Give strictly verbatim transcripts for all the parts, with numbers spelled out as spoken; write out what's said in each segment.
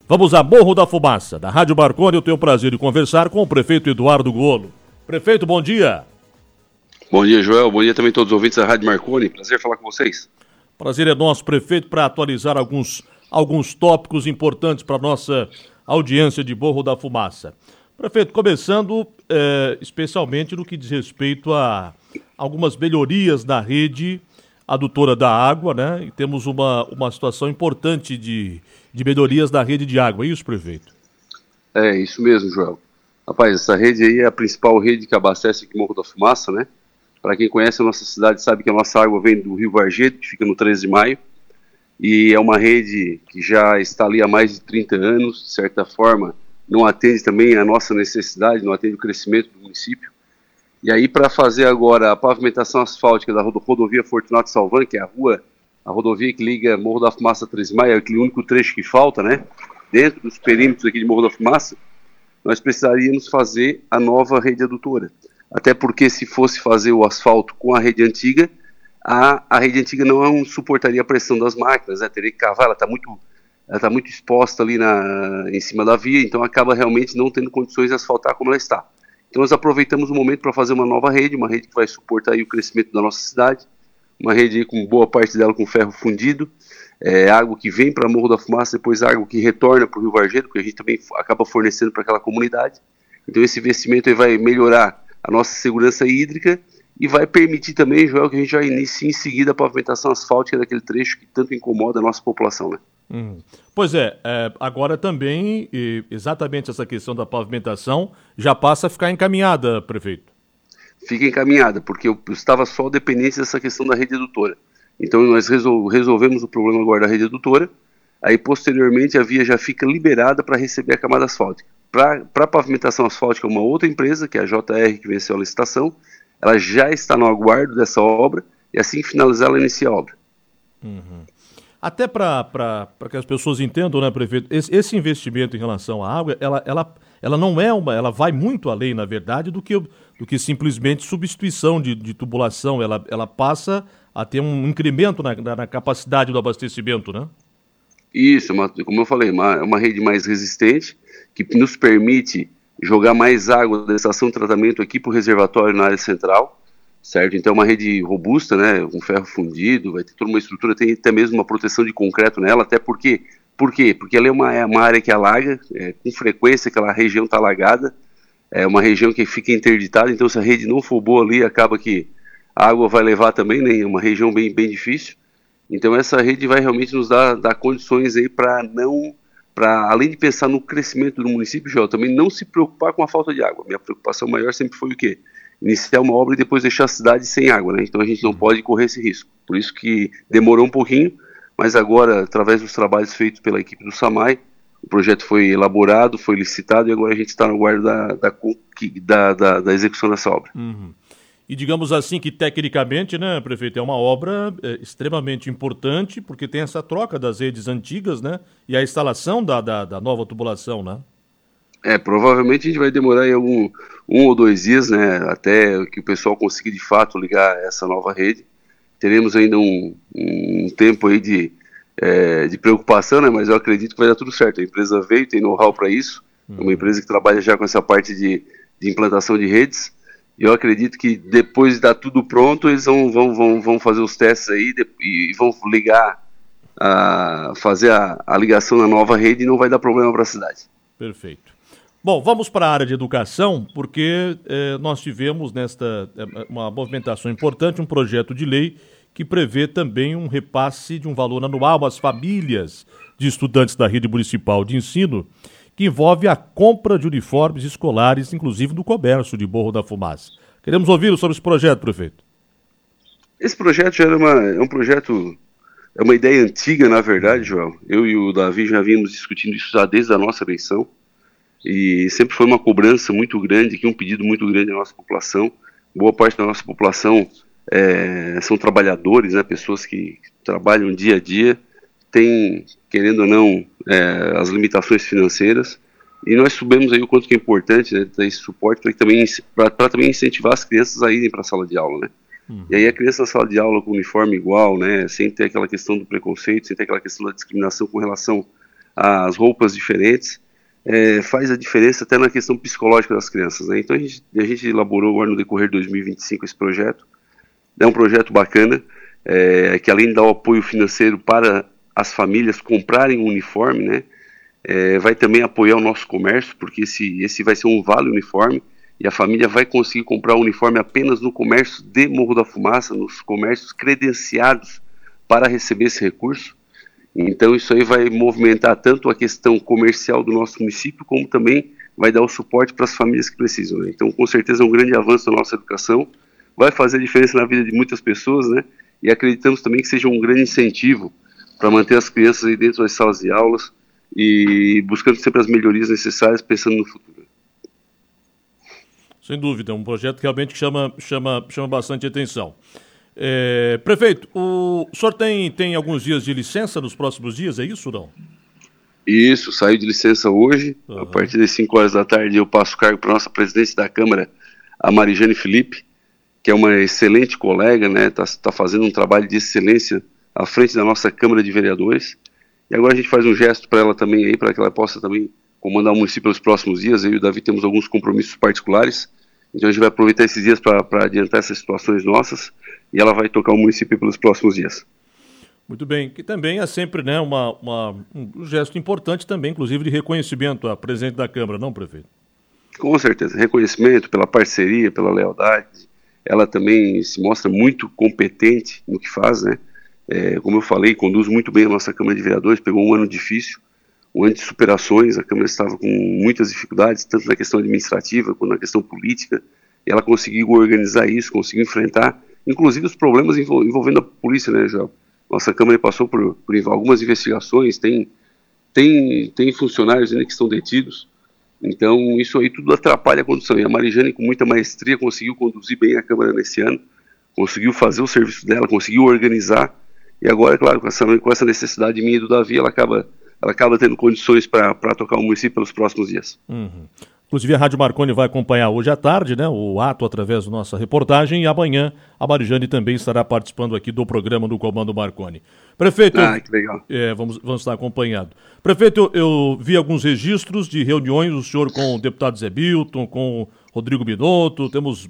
Vamos a Morro da Fumaça, da Rádio Marconi. Eu tenho o prazer de conversar com o prefeito Eduardo Golo. Prefeito, bom dia. Bom dia, Joel. Bom dia também a todos os ouvintes da Rádio Marconi. Prazer falar com vocês. Prazer é nosso, prefeito, para atualizar alguns, alguns tópicos importantes para a nossa audiência de Morro da Fumaça. Prefeito, começando eh, especialmente no que diz respeito a algumas melhorias na rede adutora da água, né? E temos uma, uma situação importante de, de melhorias na rede de água, é isso, prefeito? É, isso mesmo, Joel. Rapaz, essa rede aí é a principal rede que abastece aqui Morro da Fumaça, né? Para quem conhece a nossa cidade sabe que a nossa água vem do Rio Varjedo, que fica no treze de maio, e é uma rede que já está ali há mais de trinta anos, de certa forma, não atende também a nossa necessidade, não atende o crescimento do município. E aí, para fazer agora a pavimentação asfáltica da rodovia Fortunato Salvan, que é a rua, a rodovia que liga Morro da Fumaça a treze de maio, é aquele único trecho que falta, né? Dentro dos perímetros aqui de Morro da Fumaça, nós precisaríamos fazer a nova rede adutora. Até porque se fosse fazer o asfalto com a rede antiga, a, a rede antiga não suportaria a pressão das máquinas, né? Teria que cavar, ela está muito... ela está muito exposta ali na, em cima da via, então acaba realmente não tendo condições de asfaltar como ela está. Então nós aproveitamos o momento para fazer uma nova rede, uma rede que vai suportar aí o crescimento da nossa cidade, uma rede aí com boa parte dela com ferro fundido, é, água que vem para Morro da Fumaça, depois água que retorna para o Rio Varjedo, porque a gente também acaba fornecendo para aquela comunidade. Então esse investimento aí vai melhorar a nossa segurança hídrica e vai permitir também, Joel, que a gente já inicie em seguida a pavimentação asfáltica daquele trecho que tanto incomoda a nossa população, né? Hum. Pois é, é, agora também, e, exatamente essa questão da pavimentação já passa a ficar encaminhada, prefeito. Fica encaminhada, porque eu estava só dependente dessa questão da rede adutora. Então nós resol- resolvemos o problema agora da rede adutora, aí posteriormente a via já fica liberada para receber a camada asfáltica. Para a pavimentação asfáltica, uma outra empresa, que é a J R, que venceu a licitação, ela já está no aguardo dessa obra, e assim que finalizar ela inicia a obra. Uhum. Até para que as pessoas entendam, né, prefeito, esse, esse investimento em relação à água, ela, ela, ela não é uma, ela vai muito além, na verdade, do que, do que simplesmente substituição de, de tubulação, ela, ela passa a ter um incremento na, na, na capacidade do abastecimento, né? Isso, uma, como eu falei, uma, uma rede mais resistente, que nos permite jogar mais água da estação de tratamento aqui para o reservatório na área central, certo? Então é uma rede robusta, né, com ferro fundido, vai ter toda uma estrutura, tem até mesmo uma proteção de concreto nela, até porque, por quê? Porque ela é uma, é uma área que alaga, é, com frequência aquela região está alagada, é uma região que fica interditada, então se a rede não for boa ali, acaba que a água vai levar também, né, é uma região bem, bem difícil, então essa rede vai realmente nos dar, dar condições aí para não, para além de pensar no crescimento do município, Joel, também não se preocupar com a falta de água. Minha preocupação maior sempre foi o quê? Iniciar uma obra e depois deixar a cidade sem água, né? Então a gente não pode correr esse risco. Por isso que demorou um pouquinho, mas agora, através dos trabalhos feitos pela equipe do SAMAI, o projeto foi elaborado, foi licitado e agora a gente está no guarda da, da, da, da, da execução dessa obra. Uhum. E digamos assim que tecnicamente, né, prefeito, é uma obra é, extremamente importante, porque tem essa troca das redes antigas, né, e a instalação da, da, da nova tubulação, né? É, provavelmente a gente vai demorar aí algum, um ou dois dias, né, até que o pessoal consiga de fato ligar essa nova rede. Teremos ainda um, um tempo aí de, é, de preocupação, né, mas eu acredito que vai dar tudo certo. A empresa veio, tem know-how para isso, uhum. É uma empresa que trabalha já com essa parte de, de implantação de redes, e eu acredito que depois de dar tudo pronto, eles vão, vão, vão, vão fazer os testes aí de, e vão ligar, a, fazer a, a ligação na nova rede e não vai dar problema para a cidade. Perfeito. Bom, vamos para a área de educação, porque eh, nós tivemos nesta uma movimentação importante, um projeto de lei que prevê também um repasse de um valor anual às famílias de estudantes da rede municipal de ensino, que envolve a compra de uniformes escolares, inclusive do comércio de Morro da Fumaça. Queremos ouvir sobre esse projeto, prefeito. Esse projeto já era uma, é um projeto, é uma ideia antiga, na verdade, João. Eu e o Davi já vínhamos discutindo isso já desde a nossa eleição, e sempre foi uma cobrança muito grande, que um pedido muito grande da nossa população. Boa parte da nossa população é, são trabalhadores, né, pessoas que trabalham dia a dia, tem, querendo ou não, é, as limitações financeiras, e nós soubemos aí o quanto que é importante, né, ter esse suporte para também, também incentivar as crianças a irem para a sala de aula, né? Uhum. E aí a criança na sala de aula com uniforme igual, né, sem ter aquela questão do preconceito, sem ter aquela questão da discriminação com relação as roupas diferentes, é, faz a diferença até na questão psicológica das crianças, né? Então a gente, a gente elaborou agora no decorrer de dois mil e vinte e cinco esse projeto. É um projeto bacana, é, que além de dar o apoio financeiro para as famílias comprarem um uniforme, né, é, vai também apoiar o nosso comércio, porque esse, esse vai ser um vale uniforme, e a família vai conseguir comprar o uniforme apenas no comércio de Morro da Fumaça, nos comércios credenciados para receber esse recurso. Então isso aí vai movimentar tanto a questão comercial do nosso município, como também vai dar o suporte para as famílias que precisam, né? Então com certeza é um grande avanço na nossa educação, vai fazer diferença na vida de muitas pessoas, né? E acreditamos também que seja um grande incentivo para manter as crianças aí dentro das salas de aulas e buscando sempre as melhorias necessárias, pensando no futuro. Sem dúvida, é um projeto que realmente chama, chama, chama bastante atenção. É, prefeito, o senhor tem, tem alguns dias de licença nos próximos dias, é isso ou não? Isso, saí de licença hoje, uhum. A partir das cinco horas da tarde eu passo o cargo para a nossa presidente da Câmara, a Marijane Felipe, que é uma excelente colega, né, tá, tá fazendo um trabalho de excelência à frente da nossa Câmara de Vereadores, e agora a gente faz um gesto para ela também aí, para que ela possa também comandar o município pelos próximos dias. Eu e o Davi temos alguns compromissos particulares, então a gente vai aproveitar esses dias para adiantar essas situações nossas, e ela vai tocar o município pelos próximos dias. Muito bem, que também é sempre, né, uma, uma, um gesto importante também, inclusive de reconhecimento à presidente da Câmara, não, prefeito? Com certeza, reconhecimento pela parceria, pela lealdade. Ela também se mostra muito competente no que faz, né? É, como eu falei, conduz muito bem a nossa Câmara de Vereadores, pegou um ano difícil, um ano de superações, a Câmara estava com muitas dificuldades, tanto na questão administrativa quanto na questão política, e ela conseguiu organizar isso, conseguiu enfrentar, inclusive os problemas envolvendo a polícia, né, João? Nossa Câmara passou por, por algumas investigações, tem, tem, tem funcionários ainda que estão detidos, então isso aí tudo atrapalha a condução, e a Marijane com muita maestria conseguiu conduzir bem a Câmara nesse ano, conseguiu fazer o serviço dela, conseguiu organizar, e agora, claro, com essa, com essa necessidade minha e do Davi, ela acaba, ela acaba tendo condições para tocar o município pelos próximos dias. Uhum. Inclusive a Rádio Marconi vai acompanhar hoje à tarde, né, o ato através da nossa reportagem, e amanhã a Marijane também estará participando aqui do programa do Comando Marconi. Prefeito, ah, que legal. É, vamos, vamos estar acompanhando. Prefeito, eu, eu vi alguns registros de reuniões, o senhor com o deputado Zé Bilton, com o Rodrigo Binotto, temos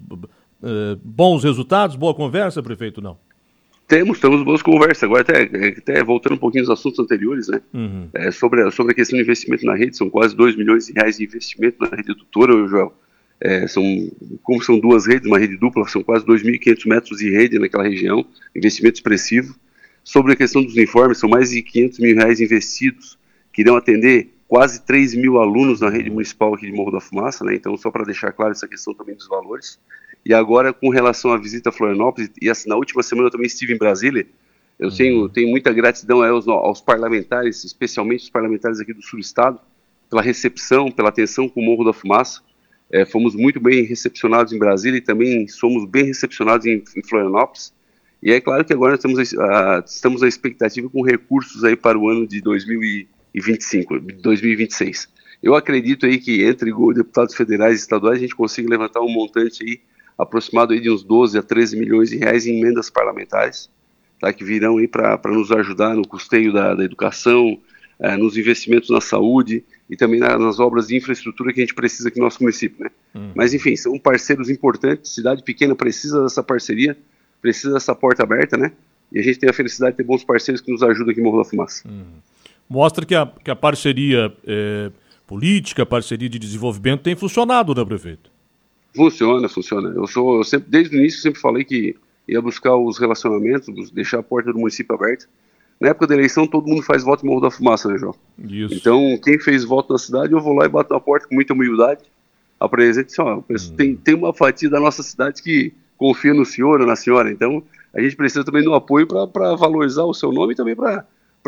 é, bons resultados, boa conversa, prefeito, não? Temos, temos boas conversas. Agora, até, até voltando um pouquinho aos assuntos anteriores, né? Uhum. É, sobre, a, sobre a questão de investimento na rede, são quase dois milhões de reais de investimento na rede edutora, Joel. É, são, como são duas redes, uma rede dupla, são quase dois mil e quinhentos metros de rede naquela região, investimento expressivo. Sobre a questão dos uniformes, são mais de quinhentos mil reais investidos, que irão atender quase três mil alunos na rede municipal aqui de Morro da Fumaça, né? Então, só para deixar claro essa questão também dos valores. E agora, com relação à visita a Florianópolis, e assim, na última semana eu também estive em Brasília, eu uhum. tenho, tenho muita gratidão aos, aos parlamentares, especialmente os parlamentares aqui do sul do estado, pela recepção, pela atenção com o Morro da Fumaça. É, fomos muito bem recepcionados em Brasília e também somos bem recepcionados em, em Florianópolis. E é claro que agora nós estamos, a, estamos à expectativa com recursos aí para o ano de dois mil e vinte e cinco, dois mil e vinte e seis. Eu acredito aí que entre deputados federais e estaduais a gente consiga levantar um montante aí aproximado aí de uns doze a treze milhões de reais em emendas parlamentares, tá, que virão aí para nos ajudar no custeio da, da educação, eh, nos investimentos na saúde e também na, nas obras de infraestrutura que a gente precisa aqui no nosso município, né? Uhum. Mas enfim, são parceiros importantes, cidade pequena precisa dessa parceria, precisa dessa porta aberta, né? E a gente tem a felicidade de ter bons parceiros que nos ajudam aqui em Morro da Fumaça. Uhum. Mostra que a, que a parceria é, política, a parceria de desenvolvimento tem funcionado, né, prefeito? Funciona, funciona. Eu sou, eu sempre, desde o início, sempre falei que ia buscar os relacionamentos, deixar a porta do município aberta. Na época da eleição, todo mundo faz voto em Morro da Fumaça, né, João? Isso. Então, quem fez voto na cidade, eu vou lá e bato na porta com muita humildade, apresento assim, ó, hum. tem, tem uma fatia da nossa cidade que confia no senhor ou na senhora, então a gente precisa também do apoio para valorizar o seu nome e também para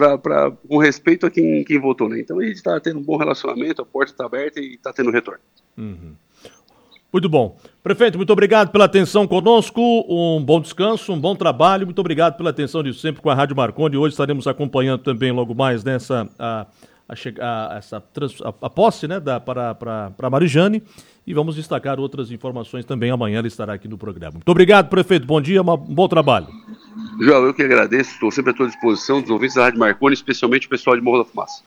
com respeito a quem, quem votou, né? Então a gente está tendo um bom relacionamento, a porta está aberta e está tendo retorno. Uhum. Muito bom. Prefeito, muito obrigado pela atenção conosco, um bom descanso, um bom trabalho, muito obrigado pela atenção de sempre com a Rádio Marconi. Hoje estaremos acompanhando também logo mais nessa a, a, a, essa, a, a posse, né, da, para, para, para a Marijane, e vamos destacar outras informações também amanhã, ela estará aqui no programa. Muito obrigado, prefeito, bom dia, um bom trabalho. João, eu que agradeço, estou sempre à tua disposição, dos ouvintes da Rádio Marconi, especialmente o pessoal de Morro da Fumaça.